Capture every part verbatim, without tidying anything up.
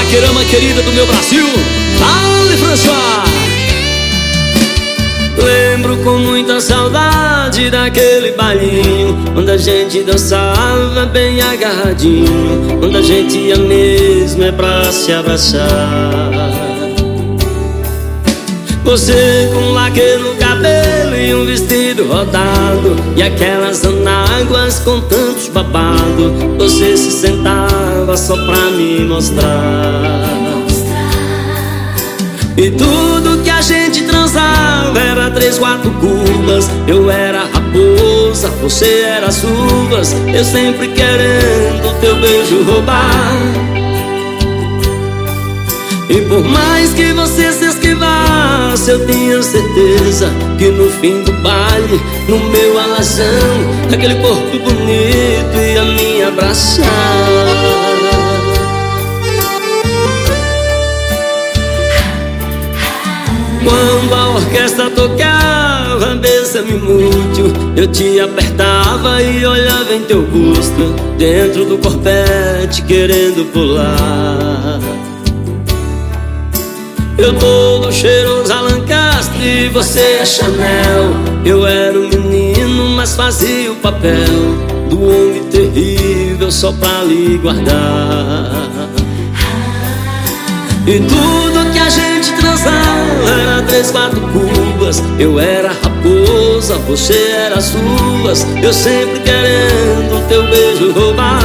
paquerama querida do meu Brasil, Dale François. Lembro com muita saudade daquele bailinho onde a gente dançava bem agarradinho, onde a gente ia mesmo é pra se abraçar. Você com um laque no cabelo e um vestido rodado, e aquelas anáguas com tantos babados. Você se sentava só pra me mostrar. E tudo que a gente transava era três, quatro cubas. Eu era raposa, você era as uvas, eu sempre querendo teu beijo roubar. E por mais que você se esquivasse, eu tinha certeza que no fim do baile, no meu alazão, aquele corpo bonito ia me abraçar. Quando a orquestra tocava Bésame Mútil, eu te apertava e olhava em teu busto, dentro do corpete querendo pular. Eu todo cheiroso a Lancaster, você é Chanel. Eu era um menino, mas fazia o papel do homem terrível só pra lhe guardar. E tudo que a gente transava era três, quatro cubas. Eu era raposa, você era as uvas, eu sempre querendo teu beijo roubar.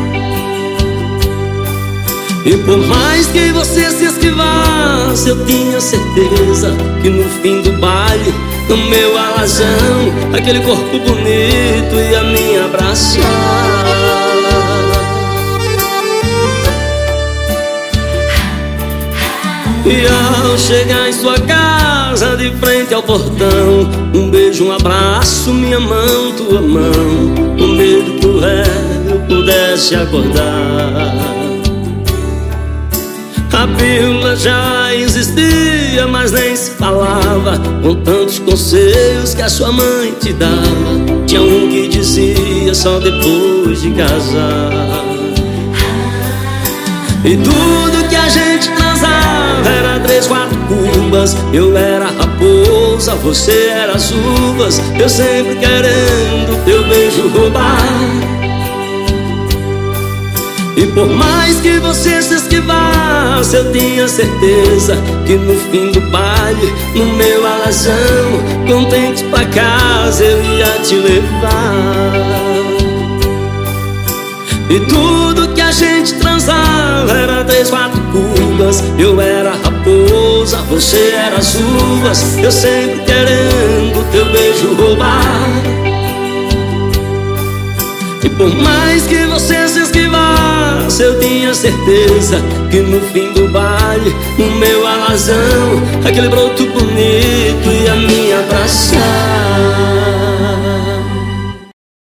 E por mais que você se esquivasse, eu tinha certeza que no fim do baile, no meu alazão, aquele corpo bonito ia me abraçar. E ao chegar em sua casa, de frente ao portão, um beijo, um abraço, minha mão, tua mão, com medo que o réu pudesse acordar. A pílula já existia, mas nem se falava, com tantos conselhos que a sua mãe te dava. Tinha um que dizia só depois de casar. E tudo que a gente transava era três, quatro cubas. Eu era raposa, você era as uvas, eu sempre querendo teu beijo roubar. E por mais que você se esquivasse, eu tinha certeza que no fim do baile, no meu alazão, contente pra casa eu ia te levar. E tudo que a gente transava era três, quatro cubas. Eu era raposa, você era as uvas, eu sempre querendo teu beijo roubar. E por mais que você se esquivasse, eu tinha certeza que no fim do baile, no meu alazão, aquele broto bonito ia me abraçar.